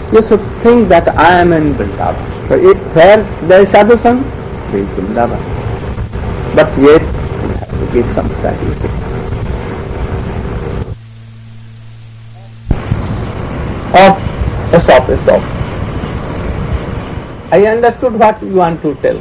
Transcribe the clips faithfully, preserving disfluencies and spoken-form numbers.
You should think that I am in Vrindavan. So it, where there is sadhu sangh, there is Vrindavan. But yet you have to give some sacrifice. Oh, stop, stop. I understood what you want to tell.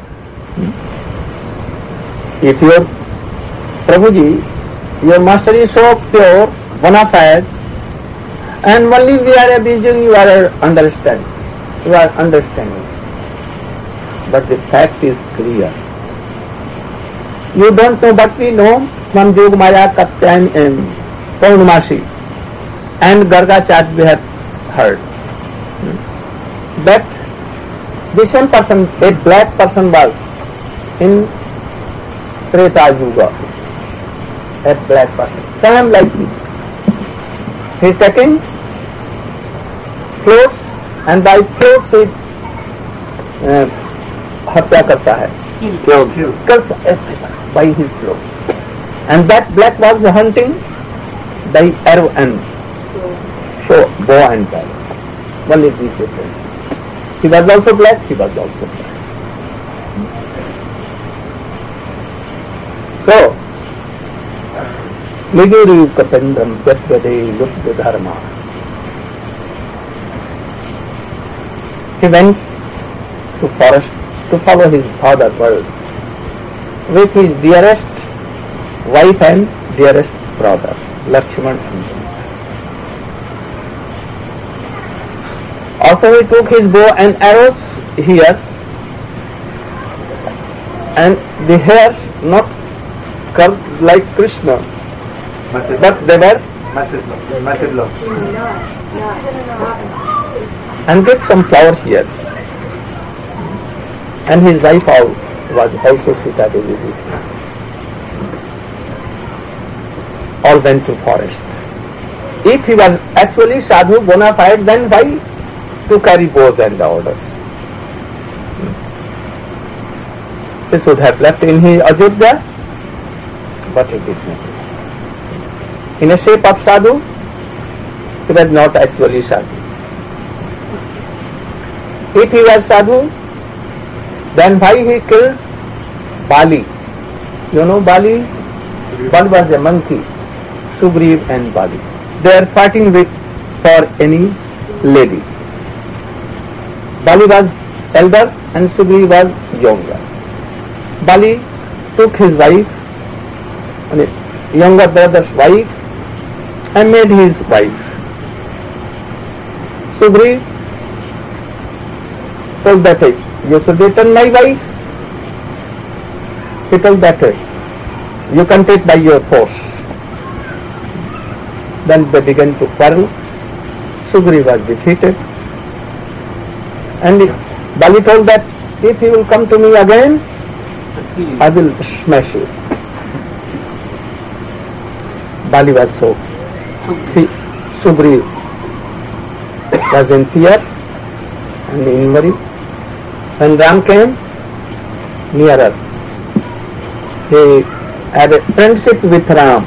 If your Prabhuji, your master is so pure, bona fide, and only we are abusing, you are understanding. You are understanding. But the fact is clear. You don't know, but we know from Jog Maya, Katyayani, and Paurnamasi and Gargacharya we have heard that the same person, a black person was in Treta Yuga, a black person, same like this. He is taking clothes and by clothes he uh, hatya karta hai. Kills everyone by his clothes. And that black was hunting by arrow and so bow and arrow. Only these difference. He was also black, he was also black. So, Liguru Kapendram Yatvade Lupta Dharma. He went to forest to follow his father world with his dearest wife and dearest brother, Lakshman and Sita. Also he took his bow and arrows here, and the hairs not curved like Krishna, but they were matted locks. And get some flowers here. And his wife was also Sita Devi. All went to forest. If he was actually sadhu bona fide, then why to carry bows and orders? He should have left in his Ajodhya, but he did not. In a shape of sadhu, he was not actually sadhu. If he was sadhu, then why he killed Bali? You know Bali? One was a monkey, Sugriv and Bali. They are fighting with for any lady. Bali was elder and Sugriv was younger. Bali took his wife, younger brother's wife, and made his wife. Sugriv told that you should return my wife. He told that you can take by your force. Then they began to quarrel. Sugriv was defeated. And Bali told that if he will come to me again, I will smash you. Bali was so. He, Sugriv was in fear and in worry. When Ram came nearer, he had a friendship with Ram.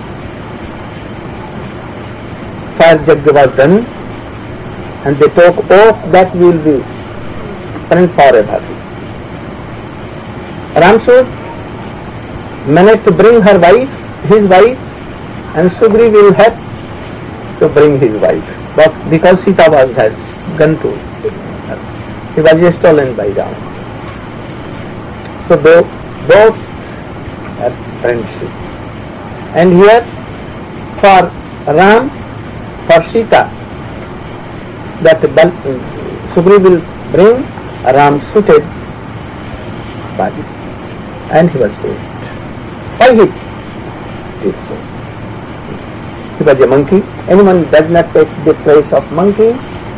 Fire Yajna was done, and they took oath that we will be friends forever. Ram should manage to bring her wife, his wife, and Sugriv will help to bring his wife. But because Sita was has gone to her, he was stolen by Ram. So both, both have friendship. And here for Ram, for Sita, that Sugriv will bring a Ram suited body, and he was doing it. Why he did so? He was a monkey. Anyone does not take the place of monkey.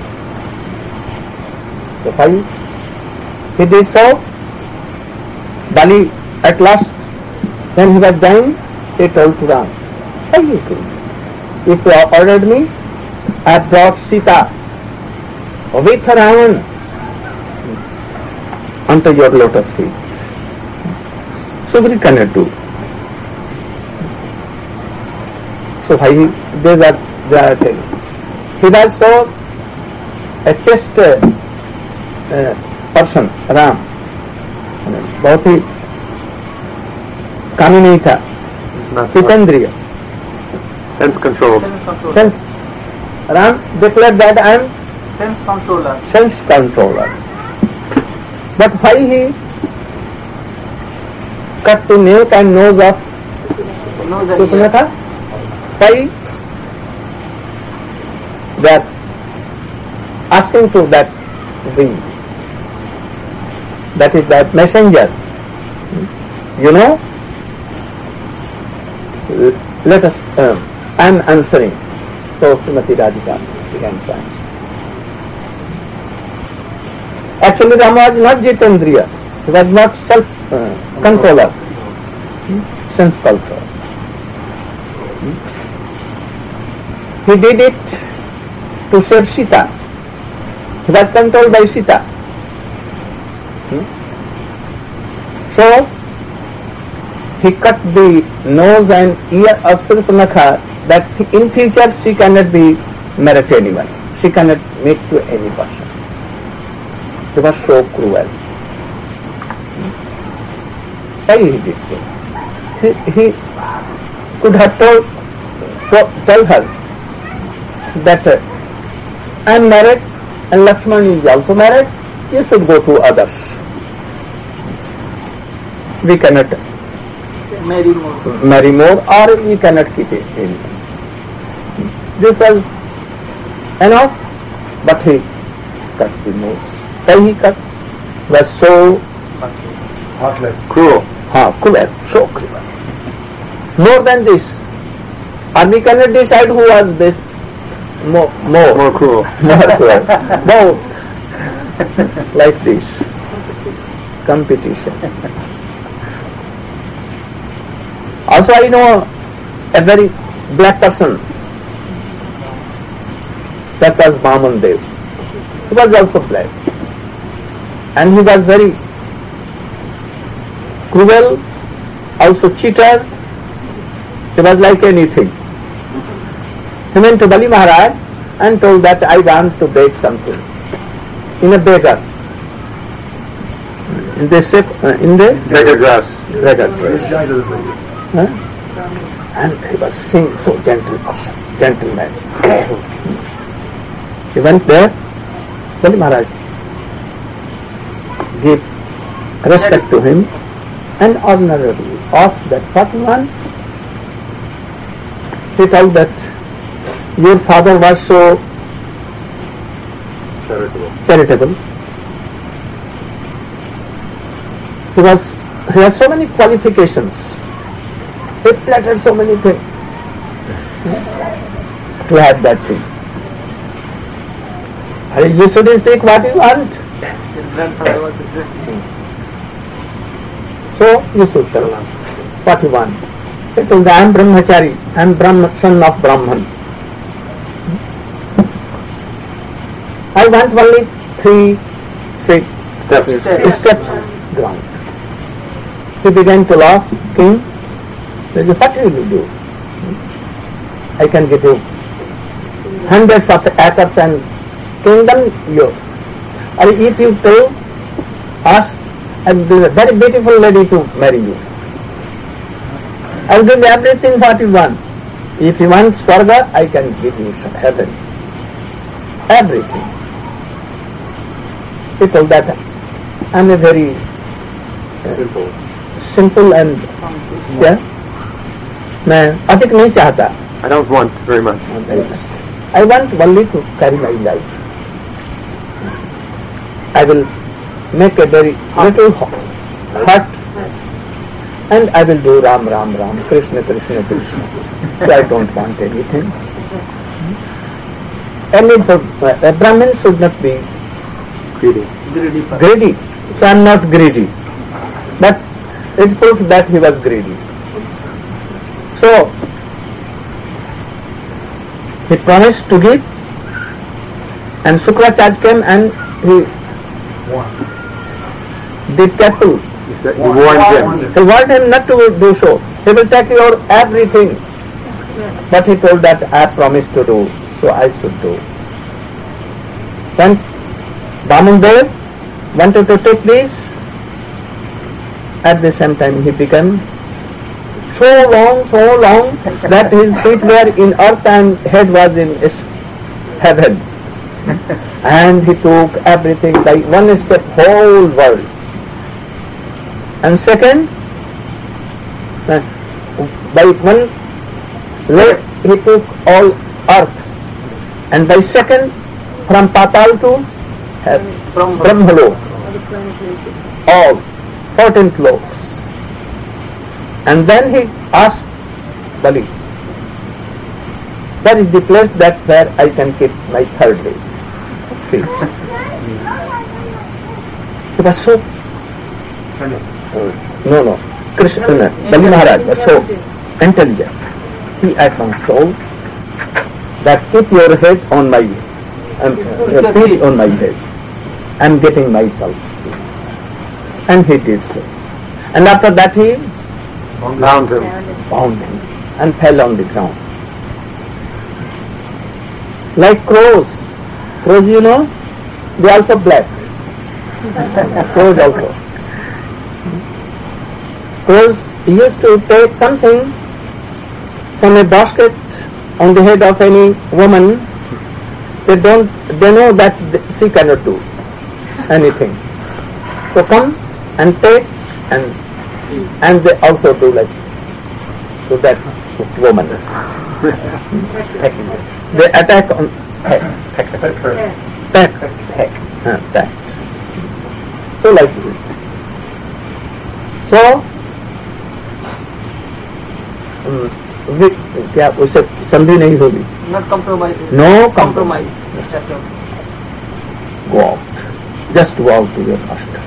So why he did so? Bali at last, when he was dying, he told to Ram, why you do? If you have ordered me, I have brought Sita with Ravan onto your lotus feet. Sugriv cannot do. So why he, they are, they are telling. He was so a chaste uh, uh, person, Ram, बहुत ही कानूनी था, जितेंद्रिय, sense control. sense. Ram declared that I am Sense controller. sense controller. But why he cut the neck and nose of Nose and ear. Surpanakha? Why that asking to that being, that is that messenger, you know, let us, uh, I am answering. So Srimati Radhika began to answer. Actually Rama was not Jitendriya, he was not self-controller, uh, sense control. He did it to save Sita. He was controlled by Sita. Hmm? So he cut the nose and ear of Surpanakha, that in future she cannot be married to anyone. She cannot meet to any person. He was so cruel. Why he did so? He, he could have told, to, tell her that uh, I am married and Lakshman is also married, you should go to others. We cannot Marry more. marry more, or we cannot keep it in. This was enough, but he cut the nose. Why he cut? Was so Heartless. Cruel. ha, cruel, so cruel. More than this, and we cannot decide who was this more, more, More cruel. more cruel. Both like this competition. Also, I know a very black person. That was Vaman Dev. He was also black, and he was very cruel, also cheater. He was like anything. He went to Bali Maharaj and told that I want to beg something in a beggar. In the shape, uh, in the Beggar dress. beggar dress. Huh? And he was singing so gentle person, gentleman. He went there, Bali Maharaj gave respect to him and honorably asked that Fatman, he told that your father was so Charitable. charitable. He was, he has so many qualifications. He flattered so many things to have that thing. And you should speak what you want. His grandfather was a great. So you should tell what you want. He told, I am Brahmachari, I am Brahma, son of Brahman. I want only three, three Steps. Steps. steps ground. He began to laugh. King, he said, what will you do? I can give you hundreds of acres and kingdom yours. Or if you tell us, I will be a very beautiful lady to marry you. I will give everything what you want. If you want Swarga, I can give you heaven. Everything. He told that I am a very Simple. simple and yeah, मैं अधिक नहीं चाहता. I don't want very much. I want only to carry my life. I will make a very little hut and I will do Ram, Ram, Ram, Krishna, Krishna, Krishna. So I don't want anything. Any a Brahmin should not be Greedy. Greedy person. greedy. So I am not greedy. But it proves that he was greedy. So he promised to give, and Sukracharya came and he did careful. He said he warned him. He warned him not to do so. He will take your everything. But he told that I promised to do, so I should do. When Vamandev wanted to take this, at the same time he became so long, so long that his feet were in earth and head was in heaven. And he took everything by one step, whole world. And second, by one leg he took all earth. And by second, from Patal to Brahmalok, all fourteen floors. And then he asked Bali, that is the place that where I can keep my third leg. Feet. He was so, uh, no, no, Krishna, no, Bali Maharaj was so intelligent. He at once told that keep your head on my, um, your feet on my head. I am getting myself. And he did so. And after that he bound him. bound him and fell on the ground. Like crows. Crows, you know, they are also black. Crows also. Crows used to take something from a basket on the head of any woman. They don't, they know that she cannot do anything. So come and take and and they also do like to that woman. They attack on head, attack, attack, attack, attack. So like this. So um, we, क्या उसे संधि नहीं होगी. Not compromise. No compromise. Go out. Just go out to your master.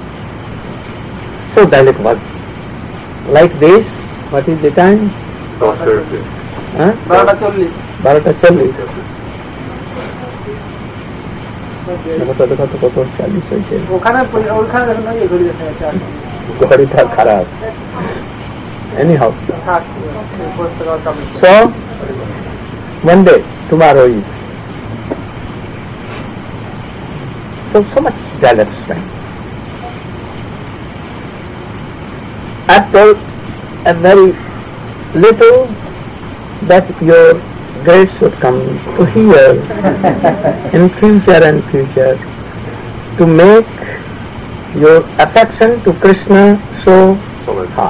So Dalek was like this. What is the time? Soft surface. Huh? Barata Chollis. Barata Chollis. देखो देखो तो कतो चालीस है. वो खाना वो खाना करना ये घड़ी देता है चार. घड़ी था खराब. Anyhow. So one day, tomorrow is so so much Dalek strength. After a very little that your grace should come to hear in future and future to make your affection to Krishna so Solid. high.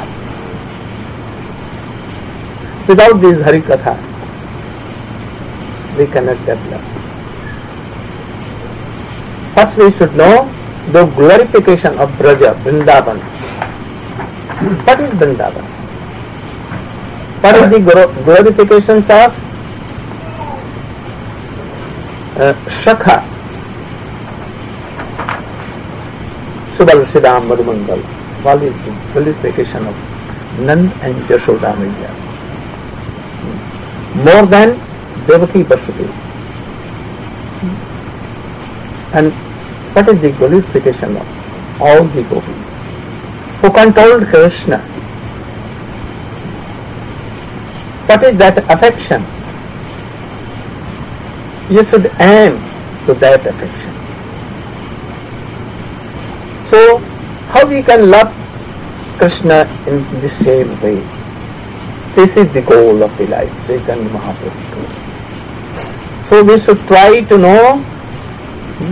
Without this Hari Katha, we cannot develop. First we should know the glorification of Braja, Vrindavan. What is Vrindavan? What is the glorifications of uh, Shakha, Subal Siddham Madhumangal? What is the glorification of Nand and Yashoda Maya? More than Devaki Vasudeva. And what is the glorification of all the gopis who controlled Krishna? What is that affection? You should aim to that affection. So, how we can love Krishna in the same way? This is the goal of the life, Chaitanya Mahaprabhu. So we should try to know hmm,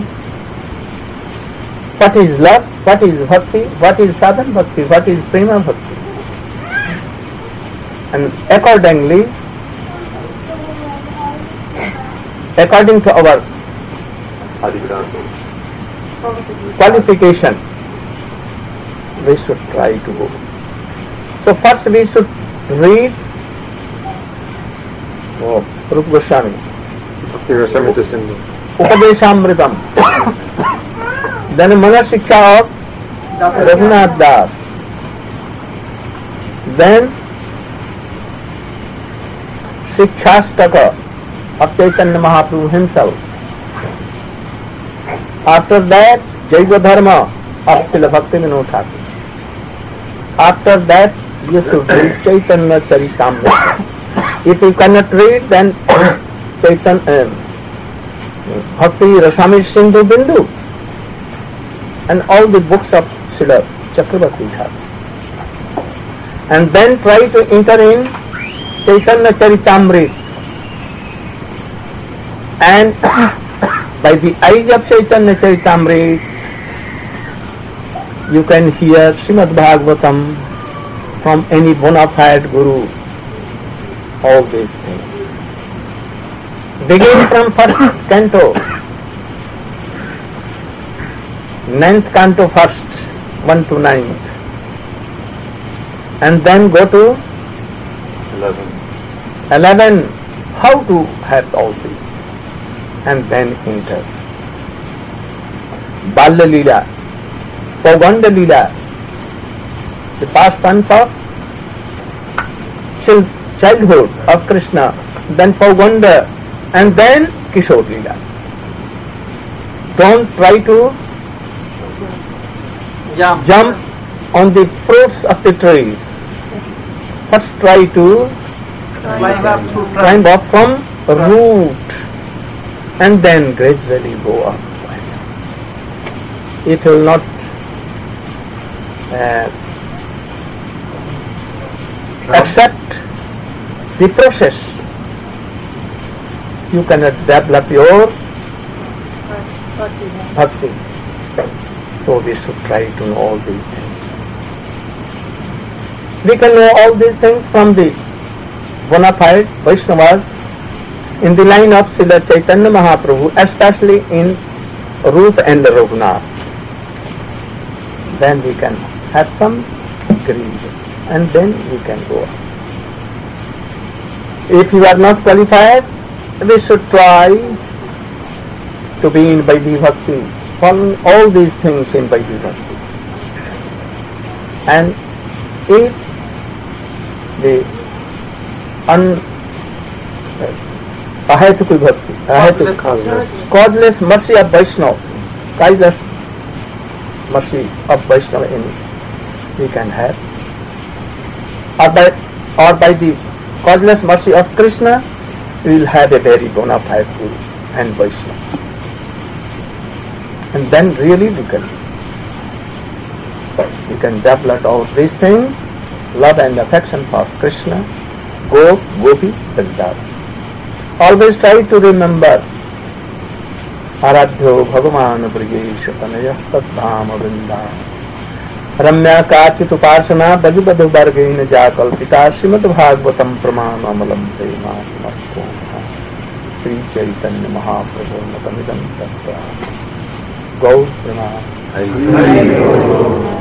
what is love, what is bhakti, what is sadhana bhakti, what is prema bhakti. And accordingly, according to our qualification, we should try to go. So first we should read oh, Rupa Goswami, Upadeshamritam, then Mana Shiksha of Raghunath Das, then Shikshastaka of Chaitanya Mahaprabhu himself. After that, Jaiva Dharma of Srila Bhaktivinoda Thakur. After that, you should read Chaitanya Charitamrita. If you cannot read, then Chaitanya, uh, Bhakti Rasami Sindhu Bindu, and all the books of Srila Chakravarti Thakur. And then try to enter in Chaitanya Charitamrita, and by the eyes of Chaitanya Charitamrita you can hear Srimad Bhagavatam from any bona fide guru, all these things. Begin from first canto, ninth canto first, one to ninth, and then go to Eleven. eleven, how to have all these, and then enter Balya Leela, Pauganda Leela, the pastimes of childhood of Krishna, then Pauganda, and then Kishore Leela. Don't try to Jump. jump on the fruits of the trees. First try to Climb up to climb up from root, and then gradually go up. It will not uh, accept the process. You cannot develop your bhakti. So we should try to know all these things. We can know all these things from the bona fide Vaishnavas in the line of Srila Chaitanya Mahaprabhu, especially in Rupa and Raghunath. Then we can have some greed, and then we can go on. If you are not qualified, we should try to be in Vaidhi Bhakti, following all these things in Vaidhi Bhakti. And if the un ahetukul bhakti, ahetuk, Causeless. causeless mercy of Vaishnava, causeless mercy of Vaishnava in it, we can have, or by or by the causeless mercy of Krishna, we will have a very bona fide Guru and Vaishnava, and then really we can we can develop all these things, love and affection for Krishna, Gop, Gopi, Vrindavan. Always try to remember Aradhyo Bhagavan Brigesha Tanayastadham Vrindavan Ramya Kachit Upasana Bhajibadhu Vargena Jakalpita Srimad Bhagavatam Pramana Prema Sri Chaitanya Mahaprabhu Natamidam Tattva Gaur Prema.